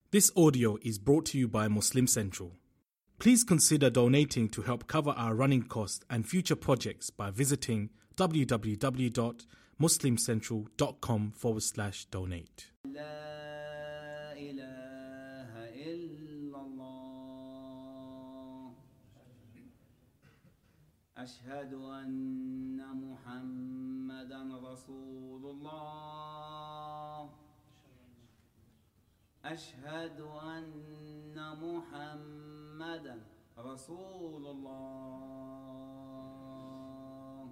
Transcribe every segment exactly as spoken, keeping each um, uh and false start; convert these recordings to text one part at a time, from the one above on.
This audio is brought to you by Muslim Central. Please consider donating to help cover our running costs and future projects by visiting www.muslimcentral.com forward slash donate. لا إله إلا الله أشهد أن محمدا رسول الله أشهد أن محمدا رسول الله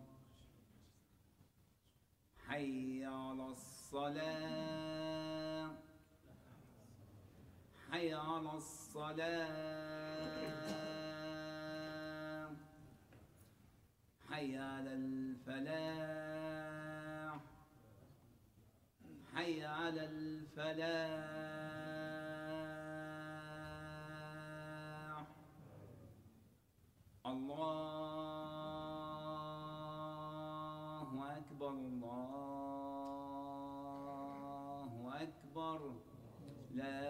حي على الصلاة حي على الصلاة حي على الفلاح حي على الفلاح الله أكبر الله أكبر لا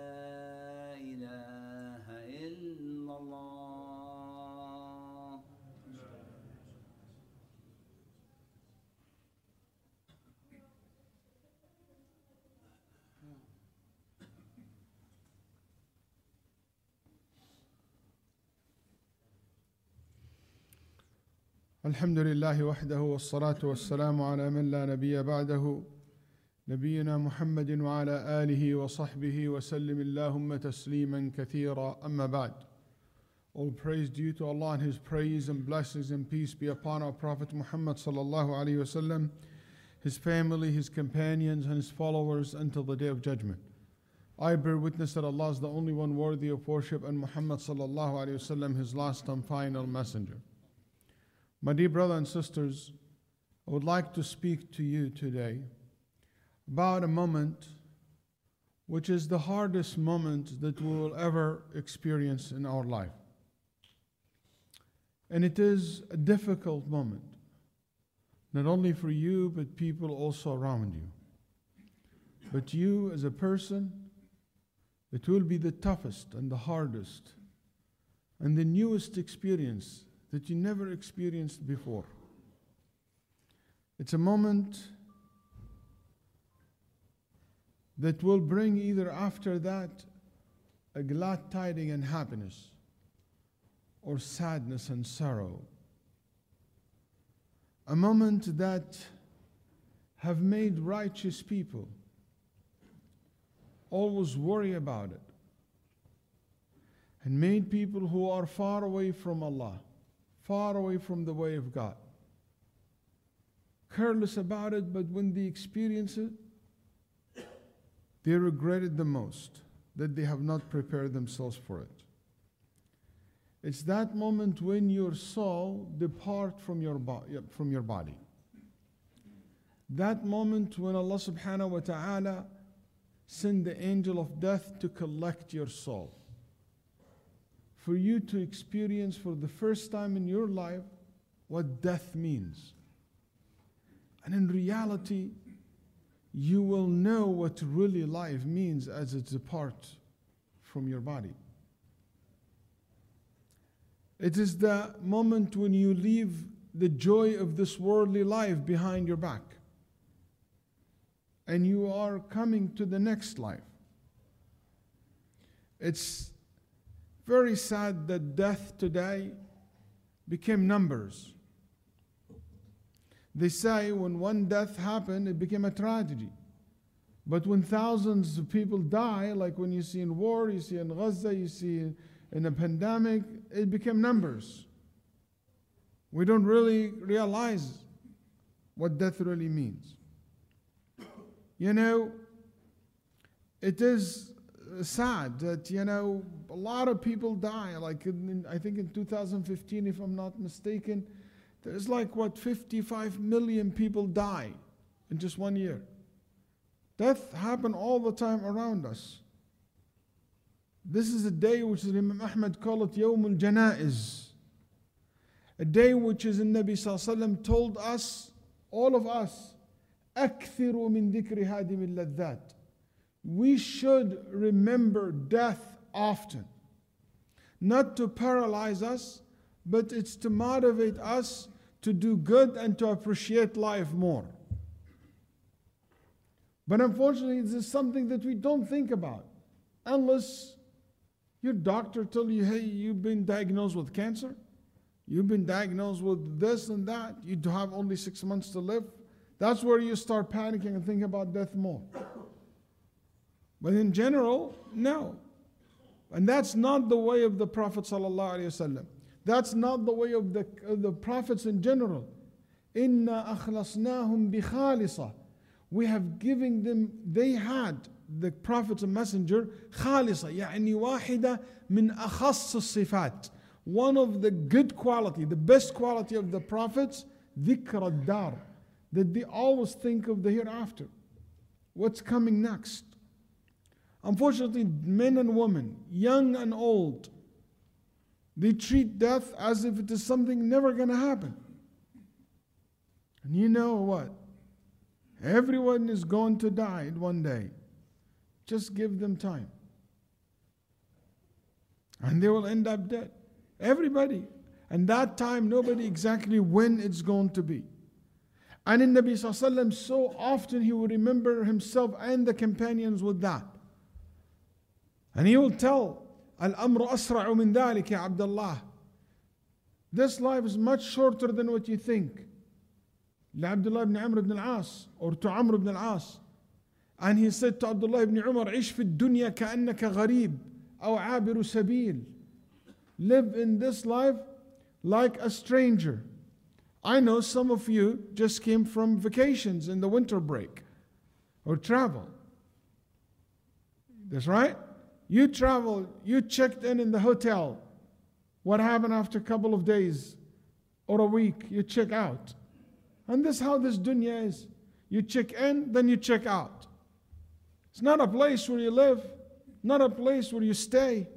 إله إلا الله. الحمد لله وحده والصلاة والسلام على من لا نبي بعده نبينا محمد وعلى آله وصحبه وسلم اللهم تسليما كثيرا أما بعد. All praise due to Allah and His praise and blessings and peace be upon our Prophet Muhammad sallallahu alaihi wasallam, his family, his companions and his followers until the day of judgment. I bear witness that Allah is the only one worthy of worship and Muhammad sallallahu alaihi wasallam his last and final messenger. My dear brothers and sisters, I would like to speak to you today about a moment which is the hardest moment that we will ever experience in our life. And it is a difficult moment, not only for you, but people also around you. But you as a person, it will be the toughest and the hardest and the newest experience that you never experienced before. It's a moment that will bring either after that a glad tiding and happiness, or sadness and sorrow. A moment that have made righteous people always worry about it, and made people who are far away from Allah, far away from the way of God, careless about it, but when they experience it, they regret it the most, that they have not prepared themselves for it. It's that moment when your soul depart from your, bo- from your body. That moment when Allah subhanahu wa ta'ala send the angel of death to collect your soul, for you to experience for the first time in your life what death means. And in reality, you will know what really life means as it departs from your body. It is the moment when you leave the joy of this worldly life behind your back, and you are coming to the next life. It's very sad that death today became numbers. They say when one death happened, it became a tragedy. But when thousands of people die, like when you see in war, you see in Gaza, you see in a pandemic, it became numbers. We don't really realize what death really means. You know, it is sad that, you know, a lot of people die. Like in, I think in two thousand fifteen, if I'm not mistaken, there's like what fifty-five million people die in just one year. Death happens all the time around us. This is a day which Imam Ahmad called it Yawm al-Janaiz, a day which is the Nabi Sallallahu Alaihi Wasallam told us, all of us, أكثروا من ذكر هادم اللذات. we should remember death often. Not to paralyze us, but it's to motivate us to do good and to appreciate life more. But unfortunately, this is something that we don't think about. Unless your doctor tells you, hey, you've been diagnosed with cancer. You've been diagnosed with this and that. You have only six months to live. That's where you start panicking and thinking about death more. But in general, no. And that's not the way of the Prophet ﷺ. That's not the way of the, of the prophets in general. إِنَّا أَخْلَصْنَاهُمْ بِخَالِصَةٍ. We have given them, they had, the Prophet and Messenger, خالصة, يعني واحدة من أخص الصفات. One of the good quality, the best quality of the prophets, ذكر الدار, that they always think of the hereafter. What's coming next? Unfortunately, men and women, young and old, they treat death as if it is something never going to happen. And you know what? Everyone is going to die one day. Just give them time. And they will end up dead. Everybody. And that time, nobody exactly when it's going to be. And in Nabi Sallallahu Alaihi Wasallam, so often he will remember himself and the companions with that. And he will tell, Al-amru asra'u min dhalik ya Abdullah. This life is much shorter than what you think. La Abdullah ibn Amr ibn al-As, or to Amr ibn al-As. And he said to Abdullah ibn Umar, عِشْ فِي الدُّنْيَا كَأَنَّكَ غَرِيب أو عابر سبيل. Live in this life like a stranger. I know some of you just came from vacations in the winter break or travel. That's right. You traveled, you checked in in the hotel. What happened after a couple of days or a week? You check out. And this is how this dunya is. You check in, then you check out. It's not a place where you live, not a place where you stay.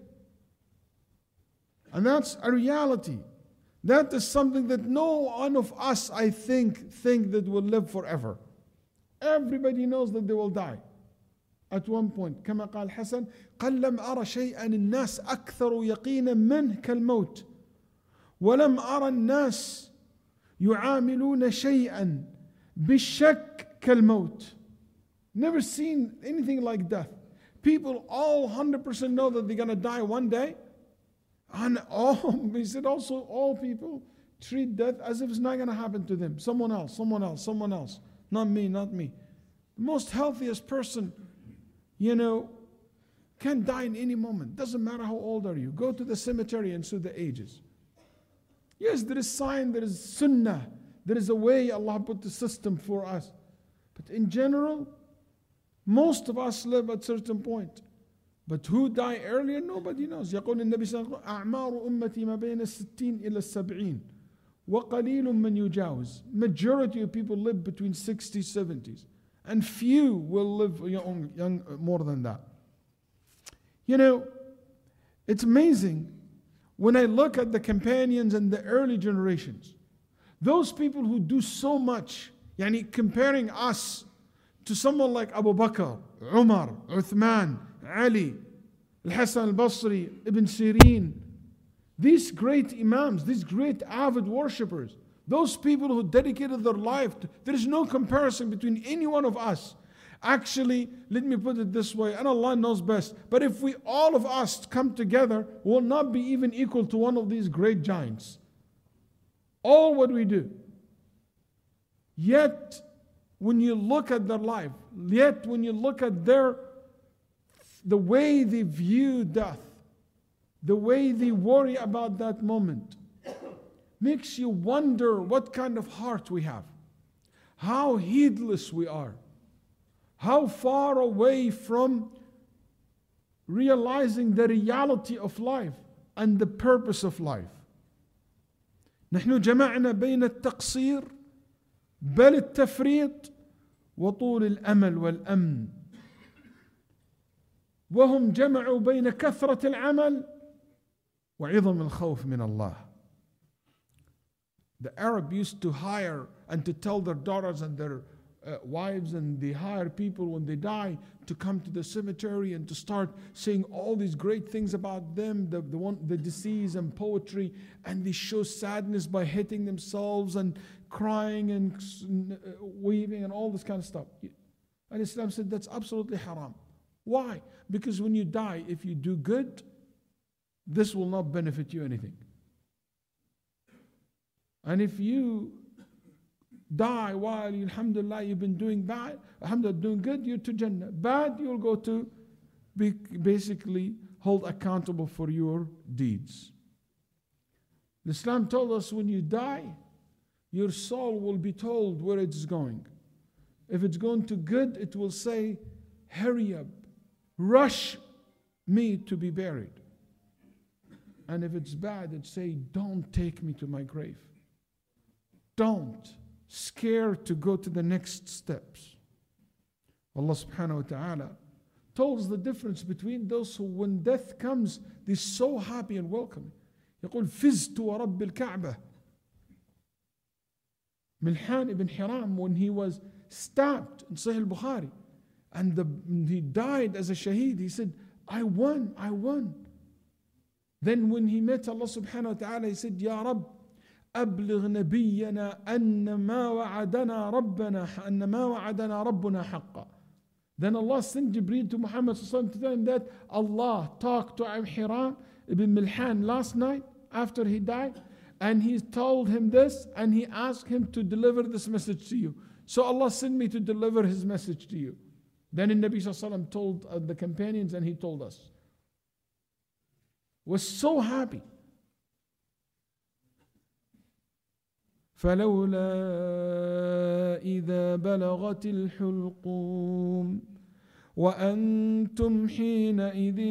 And that's a reality. That is something that no one of us, I think, think that will live forever. Everybody knows that they will die at one point. كما قال حسن قل لم أرى شيئا الناس أكثر يقينا منه كالموت ولم أرى الناس يعاملون شيئا بالشك كالموت. Never seen anything like death. People all one hundred percent know that they're going to die one day. And all, he said also, all people treat death as if it's not going to happen to them. Someone else, someone else, someone else. Not me, not me. The most healthiest person, you know, can die in any moment. Doesn't matter how old are you. Go to the cemetery and see the ages. Yes, there is sign, there is sunnah. There is a way Allah put the system for us. But in general, most of us live at a certain point. But who die earlier, nobody knows. يقول النبي صلى الله عليه وسلم أعمار أمتي ما بين الستين إلى السبعين وقليل من يجاوز. Majority of people live between sixties, seventies. And few will live young, young more than that. You know, it's amazing when I look at the companions and the early generations. Those people who do so much, yani comparing us to someone like Abu Bakr, Umar, Uthman, Ali, Al-Hasan al-Basri, Ibn Sirin, these great imams, these great avid worshippers, those people who dedicated their life, to, there is no comparison between any one of us. Actually, let me put it this way, and Allah knows best, but if we all of us come together, will not be even equal to one of these great giants. All what we do. Yet, when you look at their life, yet when you look at their the way they view death, the way they worry about that moment, makes you wonder what kind of heart we have, how heedless we are, how far away from realizing the reality of life and the purpose of life. نحن جمعنا بين التقصير بل التفريط وطول الأمل والأمن. وهم جمعوا بين كثرة العمل وعظم الخوف من الله. The Arab used to hire and to tell their daughters and their uh, wives, and they hire people when they die to come to the cemetery and to start saying all these great things about them, the, the, one, the deceased, and poetry, and they show sadness by hitting themselves and crying and uh, weeping and all this kind of stuff. And Islam said that's absolutely haram. Why? Because when you die, if you do good, this will not benefit you anything. And if you die while, alhamdulillah, you've been doing bad, alhamdulillah, doing good, you're to Jannah. Bad, you'll go to be basically hold accountable for your deeds. Islam told us when you die, your soul will be told where it's going. If it's going to good, it will say, hurry up, rush me to be buried. And if it's bad, it say, don't take me to my grave. Don't. Scared to go to the next steps. Allah subhanahu wa ta'ala tells the difference between those who, when death comes, they're so happy and welcome. يقول فزت ورب الكعبة. Milhan ibn Hiram, when he was stabbed in Sahih al-Bukhari, and the, he died as a shaheed, he said, I won, I won. Then when he met Allah subhanahu wa ta'ala, he said, Ya Rabb, أبلغ نبينا أن ما وعدنا ربنا أن ما وعدنا ربنا حقا. Then Allah sent Jibreel to Muhammad to tell him that Allah talked to Hiram ibn Milhan last night after he died, and he told him this, and he asked him to deliver this message to you. So Allah sent me to deliver his message to you. Then the Nabi sallallahu alaihi wasallam told uh, the companions, and he told us. Was so happy. فلولا إذا بلغت الحلقوم وأنتم حينئذ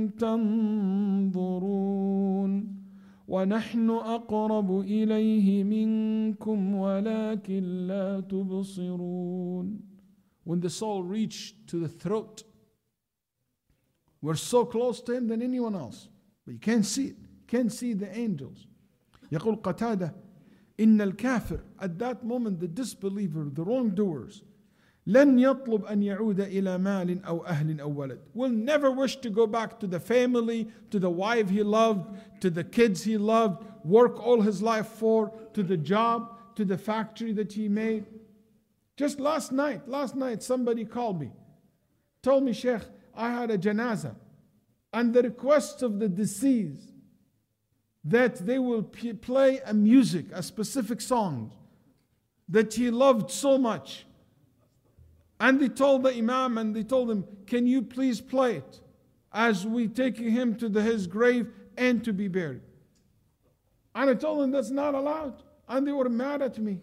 تنظرون ونحن أقرب إليه منكم ولكن لا تبصرون. When the soul reached to the throat, we're so close to him than anyone else, but you can't see it, can't see the angels. يقول قتادة إن الكافر, at that moment the disbeliever, the wrongdoers, لن يطلب أن يعود إلى مال أو أهل أو ولد, will never wish to go back to the family, to the wife he loved, to the kids he loved, work all his life for, to the job, to the factory that he made. Just last night, last night somebody called me, told me, Sheikh, I had a janazah, and the request of the deceased that they will p- play a music, a specific song that he loved so much. And they told the Imam, and they told him, can you please play it as we take him to the, his grave and to be buried? And I told them that's not allowed. And they were mad at me.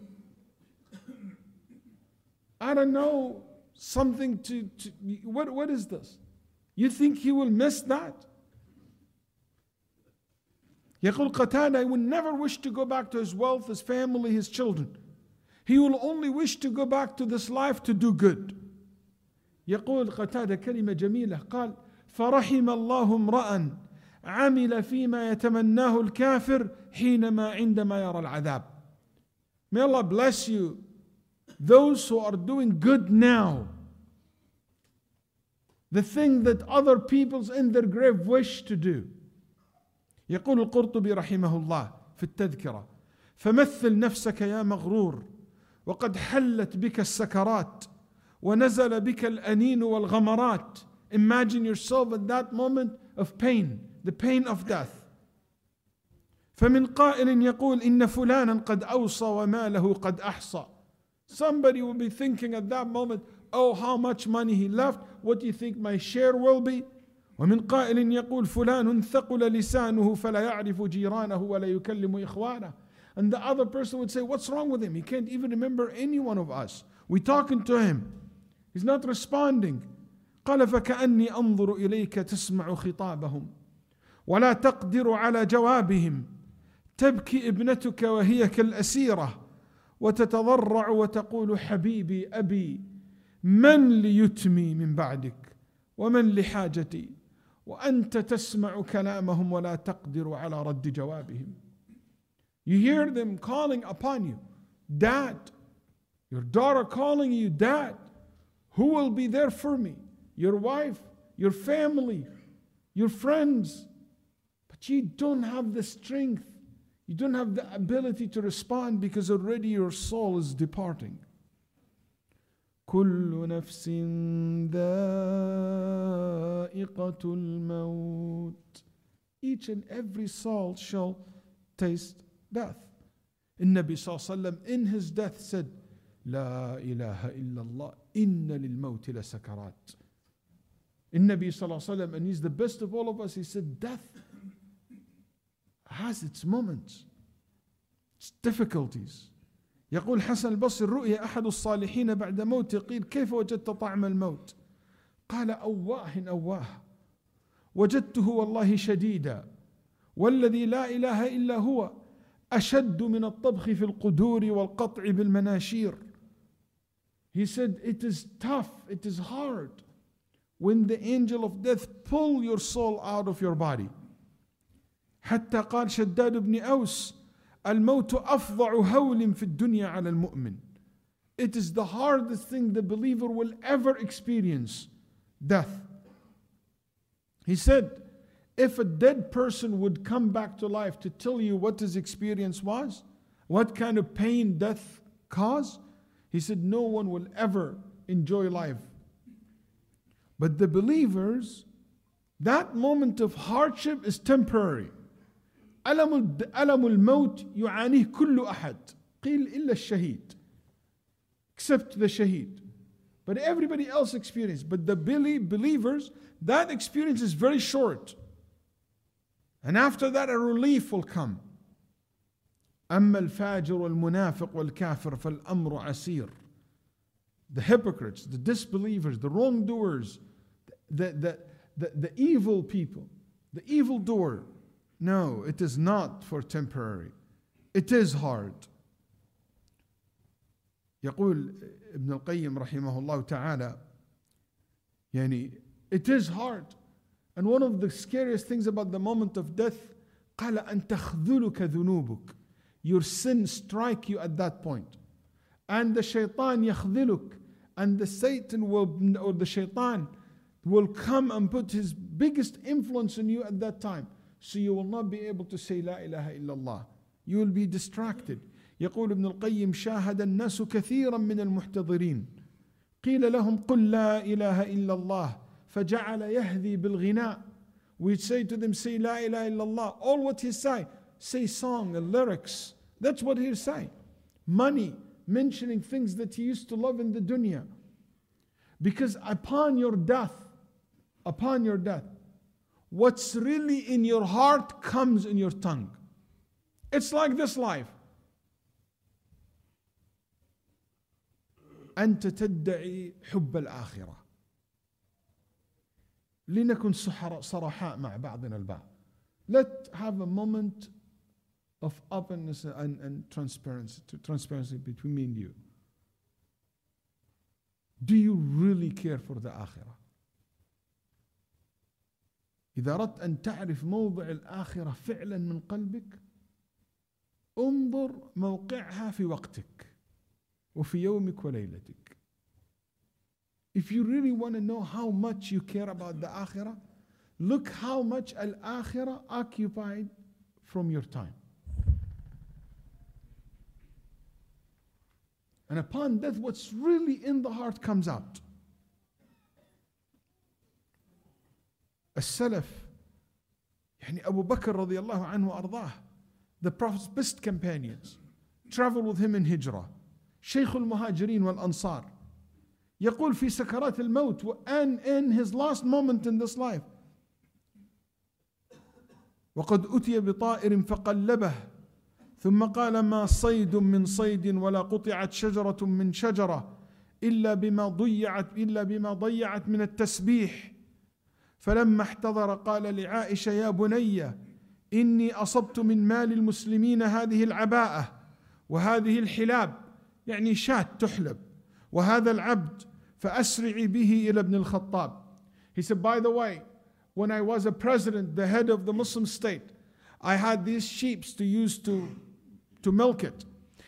I don't know, something to, to what, what is this? You think he will miss that? يقول قتادة, he will never wish to go back to his wealth, his family, his children. He will only wish to go back to this life to do good. يقول قتادة كلمة جميلة, قال فرحم الله امرأ عمل فيما يتمناه الكافر حينما عندما يرى العذاب. May Allah bless you, those who are doing good now, the thing that other peoples in their grave wish to do. يقول القرطبي رحمه الله في التذكرة فمثل نفسك يا مغرور وقد حلت بك السكرات ونزل بك الأنين والغمرات. Imagine yourself at that moment of pain, the pain of death. فمن قائل يقول إن فلانا قد أوصى وماله قد أحصى. Somebody will be thinking at that moment, oh, how much money he left, what do you think my share will be? ومن قائل يقول فلان ثقل لسانه فلا يعرف جيرانه ولا يكلم إخوانه. And the other person would say, what's wrong with him? He can't even remember any one of us. We're talking to him, he's not responding. قال فكأني أنظر إليك تسمع خطابهم ولا تقدر على جوابهم تبكي ابنتك وهي كالأسيرة وتتضرع وتقول حبيبي أبي من ليتمي من بعدك ومن لحاجتي وأنت تسمع كلامهم ولا تقدر على رد جوابهم. You hear them calling upon you, Dad, Your daughter calling you, Dad, who will be there for me? Your wife, your family, your friends. But you don't have the strength. You don't have the ability to respond because already your soul is departing. كل نفس ذائقة الموت. Each and every soul shall taste death. النبي صلى الله عليه وسلم in his death said, لا إله إلا الله إن للموت لسكرات. النبي صلى الله عليه وسلم, and he's the best of all of us, he said, death has its moments, its difficulties. يقول حسن البصري رؤيا أحد الصالحين بعد موته قيل كيف وجدت طعم الموت؟ قال أواه أواه وجدته والله شديدا والذي لا إله إلا هو أشد من الطبخ في القدور والقطع بالمناشير. He said it is tough, it is hard when the angel of death pull your soul out of your body. حتى قال شداد بن أوس الموت أفظع هول في الدنيا على المؤمن. It is the hardest thing the believer will ever experience, death. He said, if a dead person would come back to life to tell you what his experience was, what kind of pain death caused, he said, no one will ever enjoy life. But the believers, that moment of hardship is temporary. ألم ألم الموت يعانيه كل أحد قيل إلا الشهيد, except the shaheed. But everybody else experience. But the believers, that experience is very short. And after that a relief will come. أما الفاجر والمنافق والكافر فالأمر عسير. The hypocrites, the disbelievers, the wrongdoers, the, the, the, the evil people, the evildoer, no, it is not for temporary. It is hard. يقول ابن القيم رحمه الله تعالى, يعني it is hard. And one of the scariest things about the moment of death, قال أن تخذلك ذنوبك. Your sins strike you at that point. And the shaitan يخذلك. And the Satan will, or the shaitan will come and put his biggest influence on you at that time. So you will not be able to say لا إله إلا الله. You will be distracted. يقول ابن القيم شاهد الناس كثيرا من المحتضرين قيل لهم قل لا إله إلا الله فجعل يهذي بالغناء. We say to them, say لا إله إلا الله. All what he say, say song and lyrics. That's what he say. Money, mentioning things that he used to love in the dunya. Because upon your death, upon your death, what's really in your heart comes in your tongue. It's like this life. أنت تدعي حب الآخرة. لنكن صرحاء مع بعضنا البعض. Let's have a moment of openness and, and transparency, transparency between me and you. Do you really care for the آخرة? إذا أردت أن تعرف موضع الآخرة فعلا من قلبك انظر موقعها في وقتك وفي يومك وليلتك. If you really want to know how much you care about the آخرة, look how much al-آخرة occupied from your time. And upon death, what's really in the heart comes out. السلف, يعني Abu Bakr رضي الله عنه وأرضاه, the Prophet's best companions, traveled with him in Hijrah. شيخ المهاجرين والأنصار, يقول في سكرات الموت, and in his last moment in this life, وقد أتي بطائر فقلبه ثم قال ما صيد من صيد ولا قطعت شجرة من شجرة إلا بما ضيعت إلا بما ضيعت من التسبيح. فلما احتضر قال لعائشة يا بني إني أصبت من مال المسلمين هذه العباءة وهذه الحلاب, يعني شاة تحلب, وهذا العبد فأسرعي به إلى ابن الخطاب. He said, by the way, when I was a president, the head of the Muslim state, I had these sheep to use to, to milk it.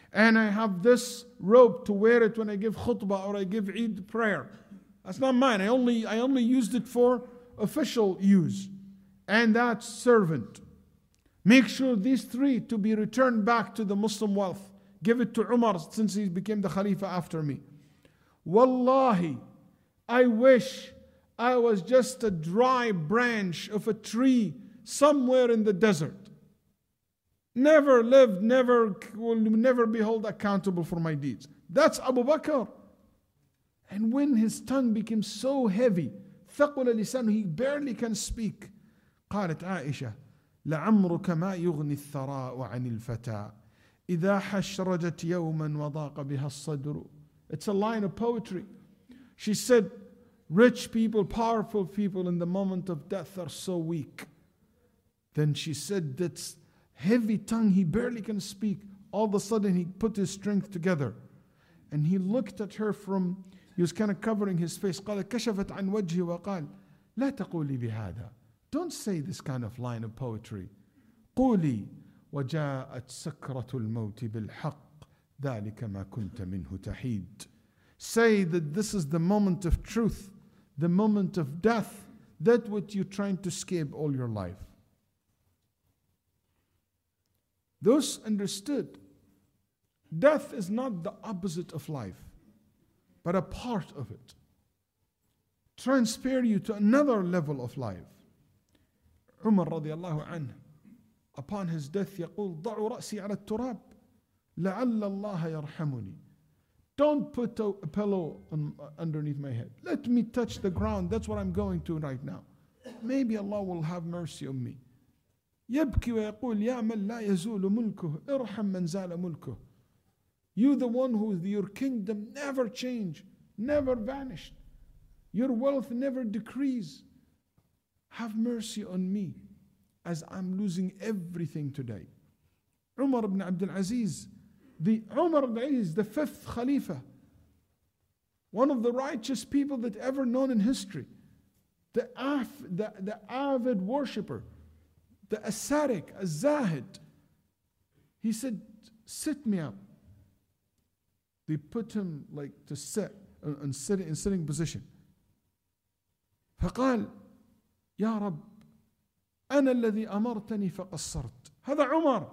And I have this robe to wear it when I give khutbah or I give Eid prayer. That's not mine. I only, I only used it for official use. And that's servant. Make sure these three to be returned back to the Muslim wealth. Give it to Umar since he became the Khalifa after me. Wallahi, I wish I was just a dry branch of a tree somewhere in the desert. Never lived, never will never be held accountable for my deeds. That's Abu Bakr. And when his tongue became so heavy, ثقل لسانه, he barely can speak. قالت عائشة لعمرك ما يغني الثراء عن الفتى إذا حشرجت يوما وضاق بها الصدر. It's a line of poetry. She said, rich people, powerful people in the moment of death are so weak. Then she said, that's heavy tongue, he barely can speak. All of a sudden he put his strength together. And he looked at her from, he was kind of covering his face. قال كشفت عن وجهي وقال لا تقولي بهذا. Don't say this kind of line of poetry. قولي وجاءت سكرة الموت بالحق ذلك ما كنت منه تحيد. Say that this is the moment of truth, the moment of death, that what you're trying to escape all your life. Those understood death is not the opposite of life, but a part of it. Transfer you to another level of life. Umar radiallahu anhu, upon his death, يقول ضعوا رأسي على التراب لعل الله يرحمني. Don't put a pillow on, underneath my head. Let me touch the ground. That's what I'm going to right now. Maybe Allah will have mercy on me. يبكي ويقول يا من لا يزول ملكه ارحم من زال ملكه. You the one who your kingdom never changed, never vanished. Your wealth never decreased. Have mercy on me as I'm losing everything today. Umar ibn Abdul Aziz, the Umar ibn Aziz, the fifth Khalifa, one of the righteous people that ever known in history, the, af, the, the avid worshipper, the ascetic, a zahid. He said, sit me up. They put him like to sit in sitting in sitting position. فقال يا رب أنا الذي أمرتني فقصرت. هذا عمر.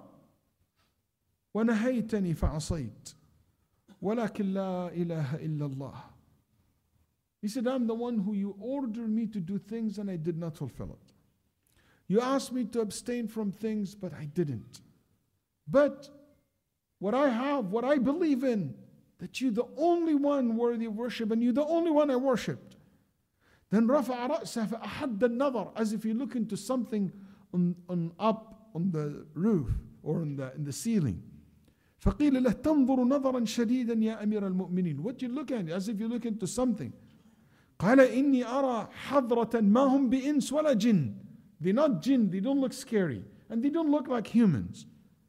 ونهيتني فعصيت. ولكن لا إله إلا الله. He said, I'm the one who you ordered me to do things and I did not fulfill it. You asked me to abstain from things, but I didn't. But what I have, what I believe in, that you're the only one worthy of worship and you're the only one I worshipped. Then رفع رأسه فأحد النظر, as if you look into something on, on up on the roof or in the, in the ceiling. فقيل له تنظر نظرا شديدا يا أمير المؤمنين. What you look at, as if you look into something. قال إني أرى حضرة ما هم بإنس ولا جن. They're not jinn, they don't look scary, and they don't look like humans.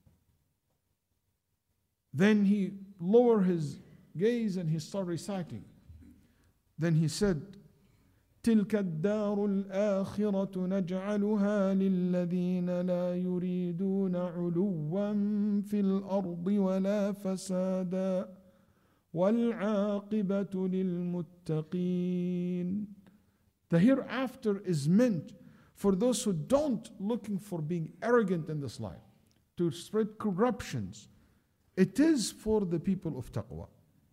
Then he lowered his gaze and he started reciting. Then he said, تلك الدار الآخرة نجعلها للذين لا يريدون علوا في الأرض ولا فسادا والعاقبة للمتقين. The hereafter is meant for those who don't looking for being arrogant in this life, to spread corruptions. It is for the people of taqwa.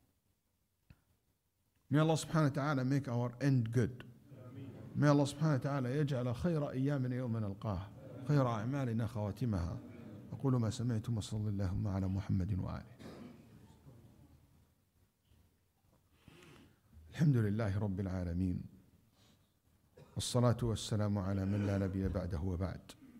May Allah subhanahu wa ta'ala make our end good. May Allah subhanahu wa ta'ala يجعل خير أيامنا يوم نلقاه خير أعمالنا خواتمها. أقول ما سمعتم وصلى اللهم على محمد وآله. الحمد لله رب العالمين. والصلاة والسلام على من لا نبي بعده وبعد.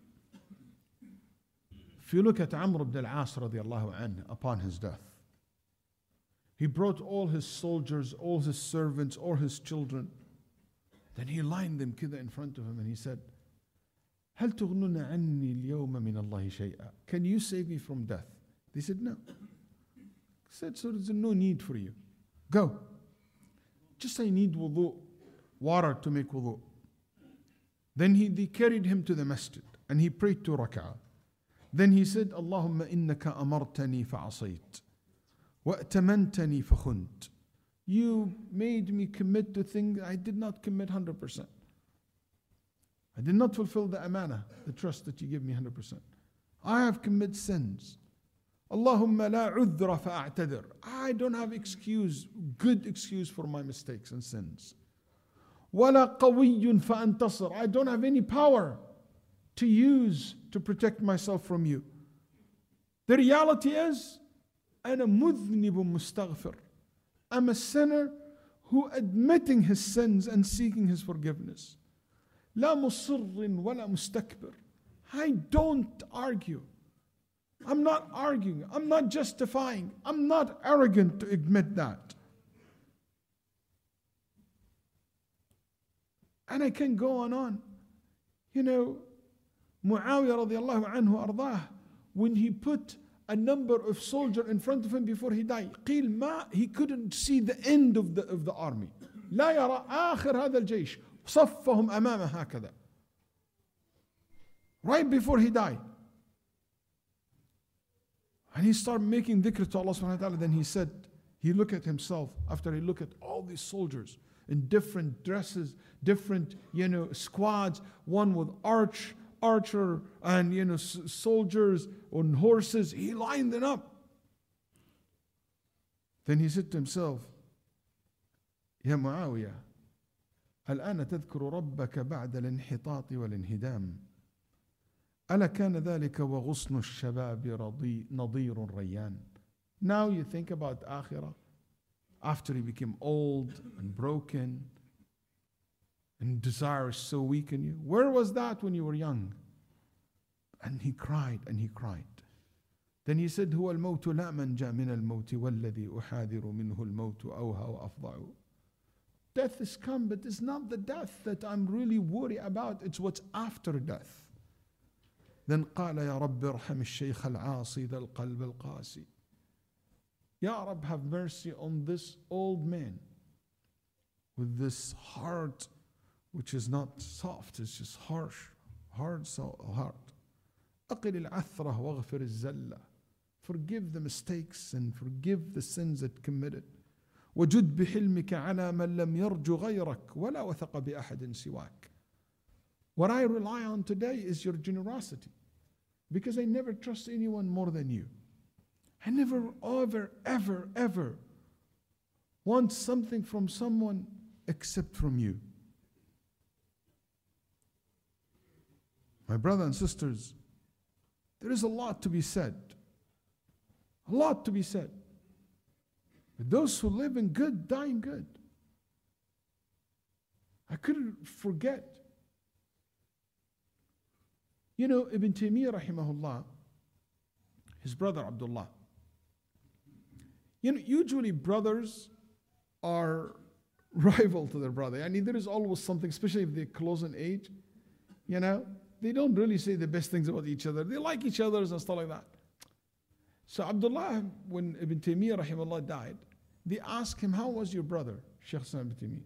If you look at Amr ibn al-As radiallahu anhu upon his death, he brought all his soldiers, all his servants, all his children. Then he lined them كذا in front of him and he said, هل تغنون عني اليوم من الله شيئا? Can you save me from death? They said no. He said, so there's no need for you. Go. Just I need wudu, water to make wudu. Then he, they carried him to the masjid and he prayed two rak'ah. Then he said, Allahumma innaka amartani fa'asayt. وَأْتَمَنْتَنِي فَخُنْتَ. You made me commit to things I did not commit one hundred percent. I did not fulfill the amana, the trust that you give me one hundred percent. I have committed sins. Allahumma la udhra fa'a'tadir. I don't have excuse, good excuse for my mistakes and sins. وَلَا قَوِيٌّ فَأَنْتَصِرْ. I don't have any power to use to protect myself from you. The reality is, أَنَا مُذْنِبٌ مُسْتَغْفِرٌ. I'm a sinner who admitting his sins and seeking his forgiveness. لا مصر ولا مستكبر. I don't argue. I'm not arguing. I'm not justifying. I'm not arrogant to admit that. And I can go on and on. You know, Muawiyah radiallahu anhu ardah, when he put a number of soldiers in front of him before he died, قيل ما, he couldn't see the end of the, of the army. لا يرى آخر هذا الجيش. صفهم أمامه هكذا. Right before he died. And he started making dhikr to Allah subhanahu wa ta'ala. Then he said, he looked at himself after he looked at all these soldiers in different dresses, different, you know, squads, one with arch, archer and, you know, s- soldiers on horses. He lined them up. Then he said to himself, يا معاوية الآن تذكر ربك بعد الانحطاط والانهدام ألا كان ذلك وغصن الشباب رضي نضير ريان. Now you think about Akhirah after he became old and broken and desire is so weak in you. Where was that when you were young? And he cried and he cried. Then he said هو الموت لا منجا من الموت والذي أحاذر منه الموت أوهى وأفضع. Death is come, but it's not the death that I'm really worried about. It's what's after death. Then قال يا رب ارحم الشيخ العاصي ذا القلب القاسي. Ya Rab, have mercy on this old man with this heart which is not soft, it's just harsh, hard heart. أقل العثرة واغفر الزلة. Forgive the mistakes and forgive the sins that committed. وجد بحلمك على من لم يرجو غيرك ولا وثق بأحد سواك. What I rely on today is your generosity, because I never trust anyone more than you. I never, ever, ever, ever want something from someone except from you. My brothers and sisters, there is a lot to be said. A lot to be said. But those who live in good, die in good. I couldn't forget. You know, Ibn Taymiyyah rahimahullah, his brother Abdullah. You know, usually brothers are rival to their brother. I mean, there is always something, especially if they're close in age. You know, they don't really say the best things about each other. They like each other and stuff like that. So Abdullah, when Ibn Taymiyyah rahimahullah died, they asked him, how was your brother, Shaykh Islam Ibn Taymiyyah?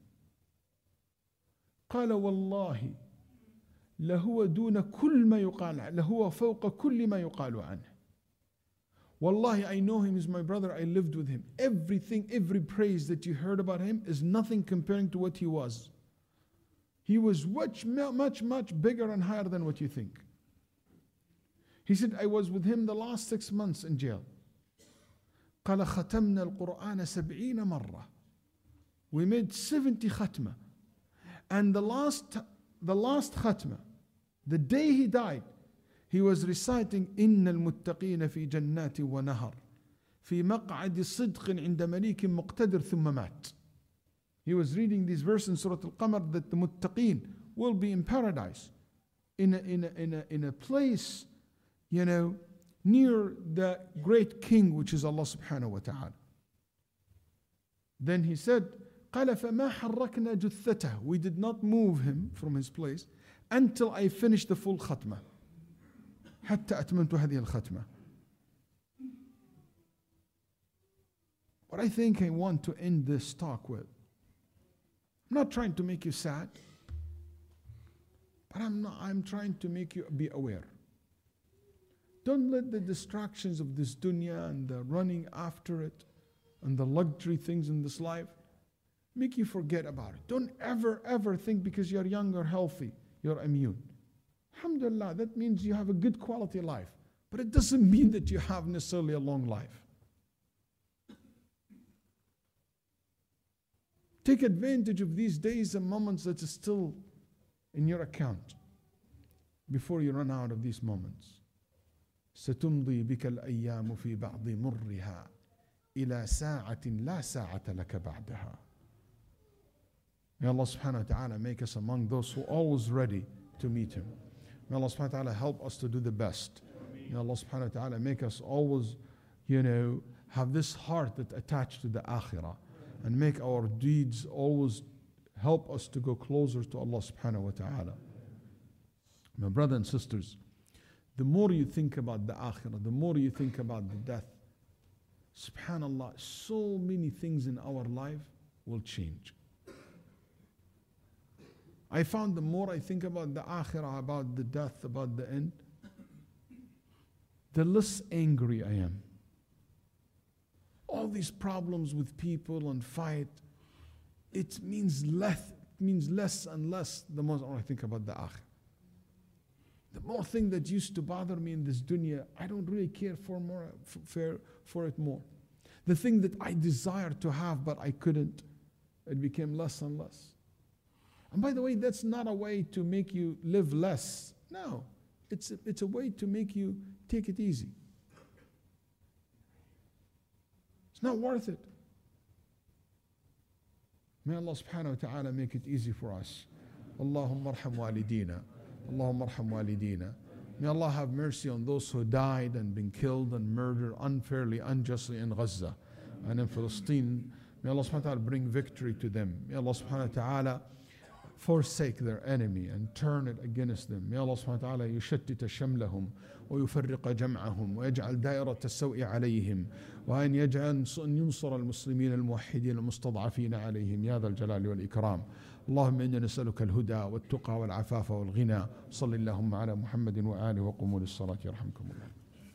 قال والله لهو دون كل ما يقال عنه لهو فوق كل ما يقال عنه. Wallahi, I know him as my brother, I lived with him. Everything, every praise that you heard about him is nothing comparing to what he was. He was much, much, much bigger and higher than what you think. He said, I was with him the last six months in jail. قال ختمنا القرآن سبعين مرة. We made seventy khatma. And the last, the last khatma, the day he died, he was reciting إن المتقين في جنات ونهر في مقعد صدق عند مليك مقتدر ثم مات. He was reading these verses in Surah Al-Qamar that the muttaqeen will be in paradise, in a, in a, in a, in a place, you know, near the great king, which is Allah subhanahu wa ta'ala. Then he said, قال فما حركنا جثته. We did not move him from his place until I finished the full khatma. حتى أتممت هذه الختمة. What I think I want to end this talk with, I'm not trying to make you sad, but I'm not, I'm trying to make you be aware. Don't let the distractions of this dunya and the running after it and the luxury things in this life make you forget about it. Don't ever, ever think because you're young or healthy, you're immune. Alhamdulillah, that means you have a good quality life. But it doesn't mean that you have necessarily a long life. Take advantage of these days and moments that are still in your account before you run out of these moments. ستمضي بك الأيام في بعض مرها إلى ساعة لا ساعة لك بعدها. May Allah subhanahu wa ta'ala make us among those who are always ready to meet Him. May Allah subhanahu wa ta'ala help us to do the best. May Allah subhanahu wa ta'ala make us always, you know, have this heart that attached to the akhirah, and make our deeds always help us to go closer to Allah subhanahu wa ta'ala. My brothers and sisters, the more you think about the akhirah, the more you think about the death, subhanallah, so many things in our life will change. I found the more I think about the akhirah, about the death, about the end, the less angry I am. All these problems with people and fight, it means less, it means less and less the more I think about the akhirah. The more thing that used to bother me in this dunya, I don't really care for more for, for it more. The thing that I desired to have but I couldn't, it became less and less. And by the way, that's not a way to make you live less. No, it's a, it's a way to make you take it easy. It's not worth it. May Allah subhanahu wa ta'ala make it easy for us. Allahumma arham walidina. Allahumma arham walidina. May Allah have mercy on those who died and been killed and murdered unfairly, unjustly in Gaza and in Palestine. May Allah subhanahu wa ta'ala bring victory to them. May Allah subhanahu wa ta'ala forsake their enemy and turn it against them. May Allah subhanahu wa ta'ala يشتت شملهم ويفرق جمعهم ويجعل دائرة السوء عليهم وأن يجعل أن ينصر المسلمين الموحدين المستضعفين عليهم يا ذا الجلال والإكرام. اللهم إنا نسألك الهدى والتقى والعفاف والغنى. صل اللهم على محمد وآله وقوموا للصلاة يرحمكم الله.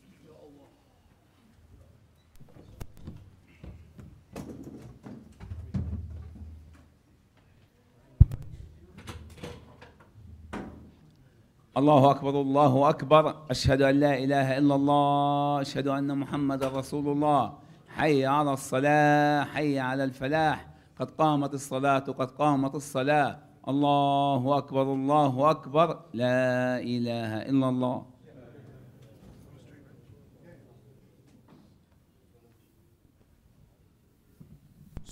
الله أكبر الله أكبر أشهد أن لا إله إلا الله أشهد أن محمد رسول الله حي على الصلاة حي على الفلاح قد قامت الصلاة قد قامت الصلاة الله أكبر الله أكبر لا إله إلا الله.